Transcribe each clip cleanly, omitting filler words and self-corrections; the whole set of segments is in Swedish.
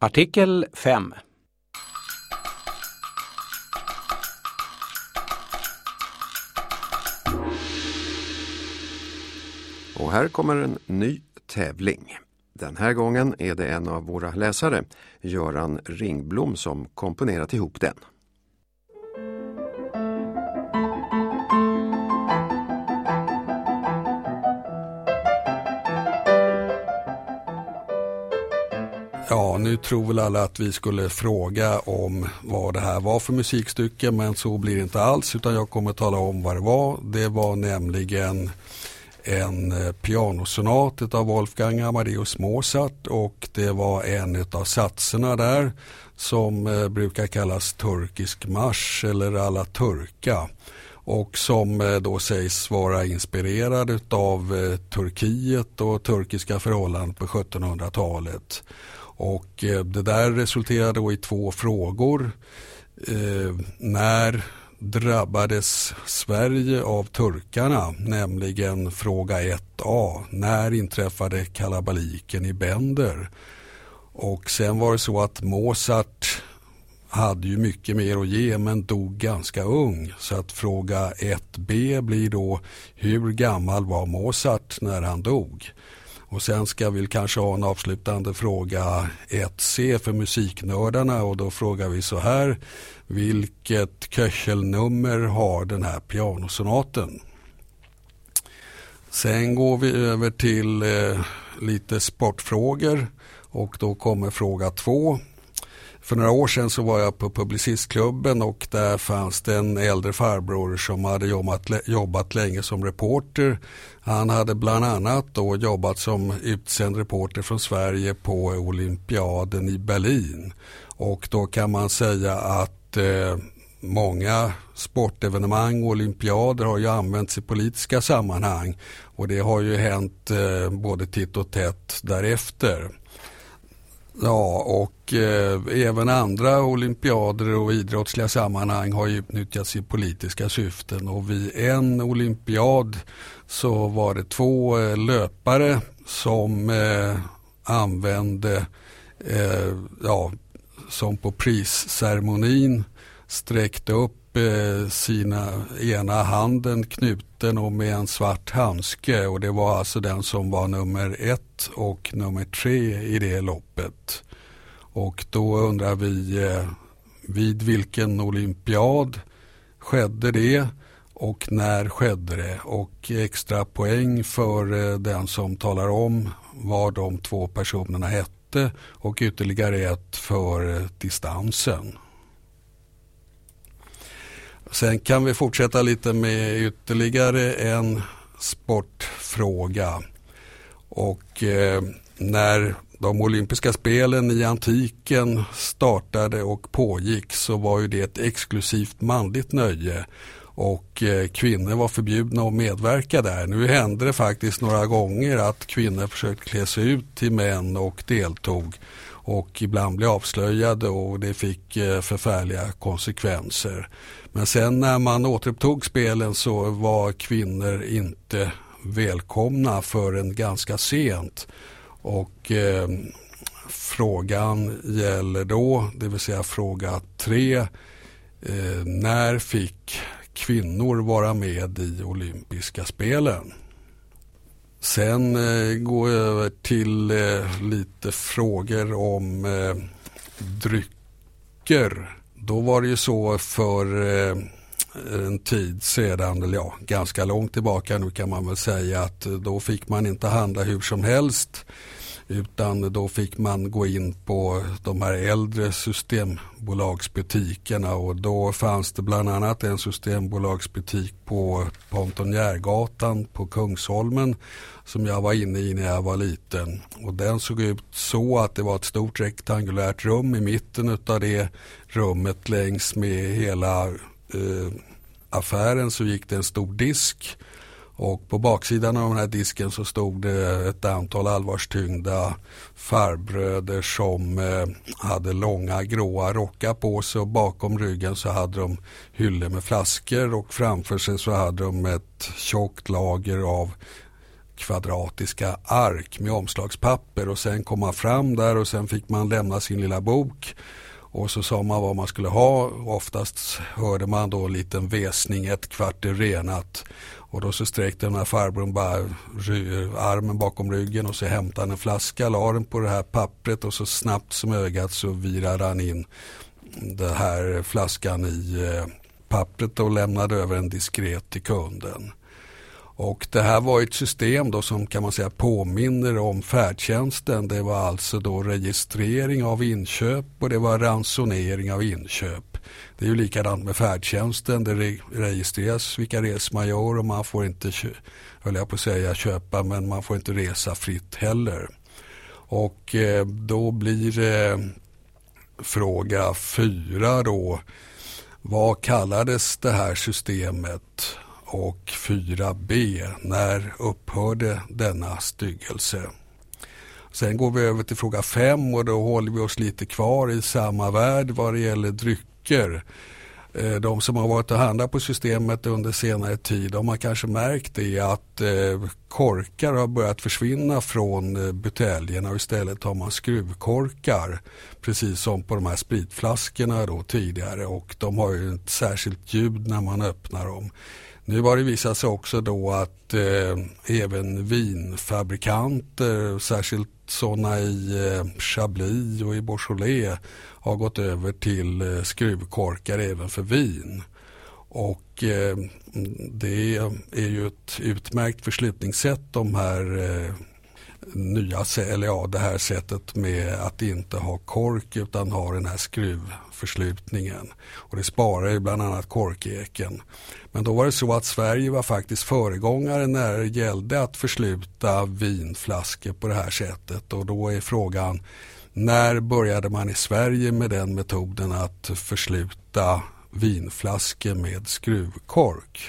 Artikel 5. Och här kommer en ny tävling. Den här gången är det en av våra läsare, Göran Ringblom, som komponerat ihop den. Ja, nu tror väl alla att vi skulle fråga om vad det här var för musikstycke, men så blir det inte alls, utan jag kommer tala om vad det var. Det var nämligen en pianosonat av Wolfgang Amadeus Mozart, och det var en av satserna där som brukar kallas turkisk marsch eller alla turka, och som då sägs vara inspirerad av Turkiet och turkiska förhållanden på 1700-talet. Och det där resulterade då i 2 frågor. När drabbades Sverige av turkarna? Nämligen fråga 1a. När inträffade kalabaliken i Bender? Och sen var det så att Mozart hade ju mycket mer att ge, men dog ganska ung. Så att fråga 1b blir då: hur gammal var Mozart när han dog? Och sen ska vi kanske ha en avslutande fråga 1c för musiknördarna, och då frågar vi så här: vilket köchelnummer har den här pianosonaten? Sen går vi över till lite sportfrågor, och då kommer fråga 2. För några år sedan så var jag på Publicistklubben, och där fanns det en äldre farbror som hade jobbat länge som reporter. Han hade bland annat då jobbat som utsänd reporter från Sverige på olympiaden i Berlin. Och då kan man säga att många sportevenemang och olympiader har ju använts i politiska sammanhang, och det har ju hänt både titt och tätt därefter. Ja, och även andra olympiader och idrottsliga sammanhang har ju utnyttjats i politiska syften, och vid en olympiad så var det 2 löpare som använde, som på prisceremonin sträckte upp sina ena handen knuten och med en svart handske, och det var alltså den som var nummer 1 och nummer 3 i det loppet. Och då undrar vi vid vilken olympiad skedde det och när skedde det, och extra poäng för den som talar om vad de 2 personerna hette, och ytterligare 1 för distansen. Sen kan vi fortsätta lite med ytterligare en sportfråga. Och när de olympiska spelen i antiken startade och pågick så var ju det ett exklusivt manligt nöje, och kvinnor var förbjudna att medverka där. Nu hände det faktiskt några gånger att kvinnor försökte klä sig ut till män och deltog, och ibland blev avslöjade, och det fick förfärliga konsekvenser. Men sen när man återupptog spelen så var kvinnor inte välkomna förrän ganska sent, och frågan gäller då, det vill säga fråga 3, när fick kvinnor vara med i olympiska spelen? Sen går jag över till lite frågor om drycker. Då var det ju så för en tid sedan, eller ganska långt tillbaka nu kan man väl säga, att då fick man inte handla hur som helst, utan då fick man gå in på de här äldre systembolagsbutikerna, och då fanns det bland annat en systembolagsbutik på Pontonjärgatan på Kungsholmen som jag var inne i när jag var liten, och den såg ut så att det var ett stort rektangulärt rum. I mitten av det rummet längs med hela affären så gick det en stor disk, och på baksidan av den här disken så stod det ett antal allvarstyngda farbröder som hade långa gråa rockar på sig, och bakom ryggen så hade de hyllor med flaskor, och framför sig så hade de ett tjockt lager av kvadratiska ark med omslagspapper och sen kom man fram där och sen fick man lämna sin lilla bok och så sa man vad man skulle ha. Oftast hörde man då en liten väsning, 1/4 renat, och då så sträckte den här farbrorn bara armen bakom ryggen och så hämtade han en flaska, la den på det här pappret och så snabbt som ögat så virade han in den här flaskan i pappret och lämnade över en diskret till kunden. Och det här var ett system då som kan man säga påminner om färdtjänsten. Det var alltså då registrering av inköp och det var ransonering av inköp. Det är ju likadant med färdtjänsten. Det registreras vilka resor man gör och man får inte, höll jag på att säga, köpa, men man får inte resa fritt heller. Och då blir fråga 4 då. Vad kallades det här systemet? Och 4b, när upphörde denna styggelse? Sen går vi över till fråga 5 och då håller vi oss lite kvar i samma värld vad det gäller drycker. De som har varit och handlat på systemet under senare tid, de har kanske märkt det att korkar har börjat försvinna från buteljerna och istället har man skruvkorkar, precis som på de här spritflaskorna då tidigare, och de har ju ett särskilt ljud när man öppnar dem. Nu har det visat sig också då att även vinfabrikanter, särskilt sådana i Chablis och i Beaujolais, har gått över till skruvkorkar även för vin. Och det är ju ett utmärkt förslutningssätt, de här det här sättet med att inte ha kork utan ha den här skruvförslutningen. Och det sparar ju bland annat korkeken. Men då var det så att Sverige var faktiskt föregångare när det gällde att försluta vinflaskor på det här sättet. Och då är frågan, när började man i Sverige med den metoden att försluta vinflaskor med skruvkork?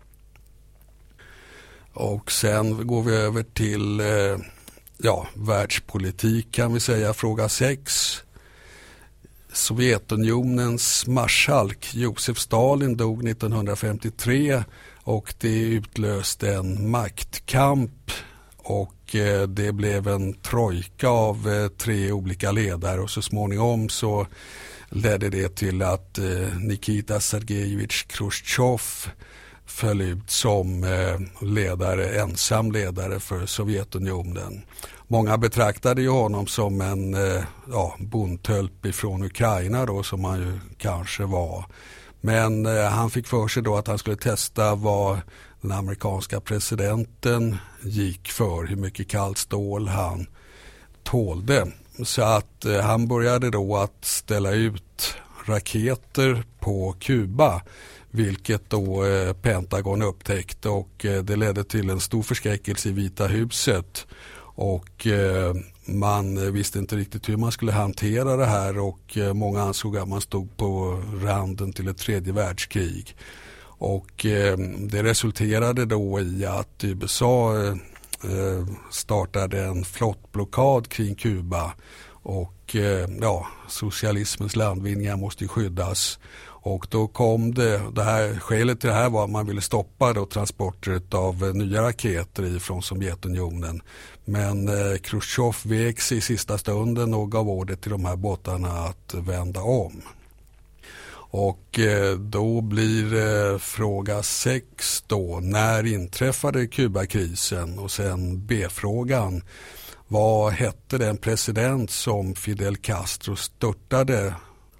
Och sen går vi över till världspolitik kan vi säga. Fråga 6. Sovjetunionens marskalk Josef Stalin dog 1953 och det utlöste en maktkamp och det blev en trojka av 3 olika ledare och så småningom så ledde det till att Nikita Sergejevich Khrushchev föll ut som ensam ledare för Sovjetunionen. Många betraktade ju honom som en bondtölp ifrån Ukraina då, som han ju kanske var. Men han fick för sig då att han skulle testa vad den amerikanska presidenten gick för, hur mycket kallt stål han tålde. Så att han började då att ställa ut raketer på Kuba, vilket då Pentagon upptäckte, och det ledde till en stor förskräckelse i Vita huset. Och man visste inte riktigt hur man skulle hantera det här och många ansåg att man stod på randen till ett 3:e världskrig. Och det resulterade då i att USA startade en flottblockad kring Kuba och socialismens landvinningar måste ju skyddas. Och då kom det här, skälet till det här var att man ville stoppa då transporter av nya raketer från Sovjetunionen. Men Khrushchev vek sig i sista stunden och gav order till de här båtarna att vända om. Och då blir fråga 6 då, när inträffade Kubakrisen? Och sen B-frågan, vad hette den president som Fidel Castro störtade?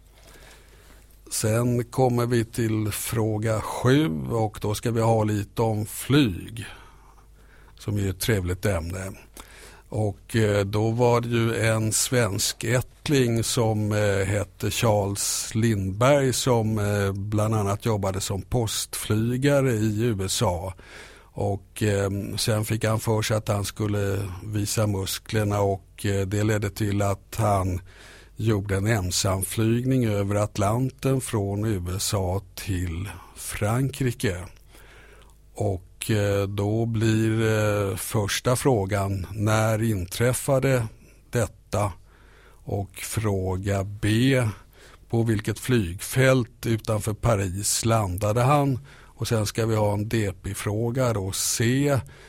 Sen kommer vi till fråga 7 och då ska vi ha lite om flyg, som är ett trevligt ämne. Och då var det ju en svensk ättling som hette Charles Lindbergh som bland annat jobbade som postflygare i USA. Och sen fick han för sig att han skulle visa musklerna och det ledde till att han gjorde en ensamflygning över Atlanten från USA till Frankrike. Och då blir första frågan, när inträffade detta? Och fråga B, på vilket flygfält utanför Paris landade han? Och sen ska vi ha en DP-fråga då, C.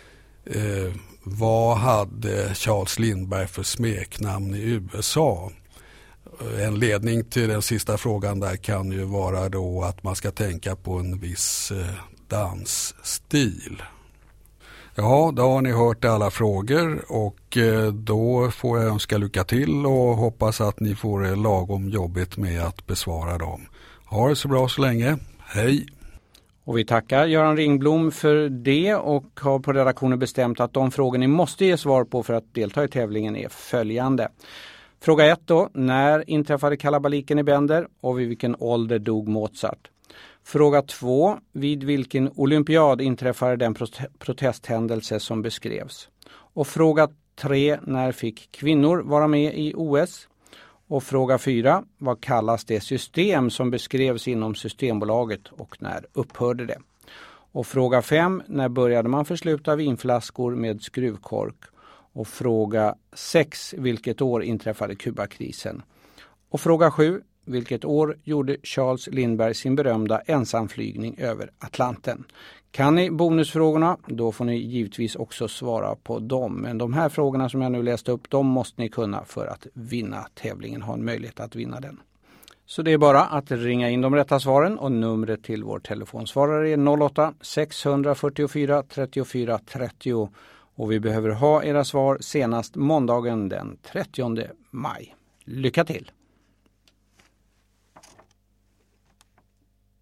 Vad hade Charles Lindbergh för smeknamn i USA? En ledning till den sista frågan där kan ju vara då att man ska tänka på en viss dansstil. Ja, då har ni hört alla frågor och då får jag önska lycka till och hoppas att ni får lagom jobbigt med att besvara dem. Ha det så bra så länge. Hej! Och vi tackar Göran Ringblom för det och har på redaktionen bestämt att de frågor ni måste ge svar på för att delta i tävlingen är följande. Fråga 1 då. När inträffade kalabaliken i Bender och vid vilken ålder dog Mozart? Fråga 2. Vid vilken olympiad inträffade den protesthändelse som beskrevs? Och fråga 3. När fick kvinnor vara med i OS? Och fråga 4. Vad kallas det system som beskrevs inom Systembolaget och när upphörde det? Och fråga 5. När började man försluta vinflaskor med skruvkork? Och fråga 6. Vilket år inträffade Kubakrisen? Och fråga 7. Vilket år gjorde Charles Lindbergh sin berömda ensamflygning över Atlanten? Kan ni bonusfrågorna, då får ni givetvis också svara på dem. Men de här frågorna som jag nu läste upp, de måste ni kunna för att vinna tävlingen, ha en möjlighet att vinna den. Så det är bara att ringa in de rätta svaren och numret till vår telefonsvarare är 08-644 34 30 och vi behöver ha era svar senast måndagen den 30 maj. Lycka till!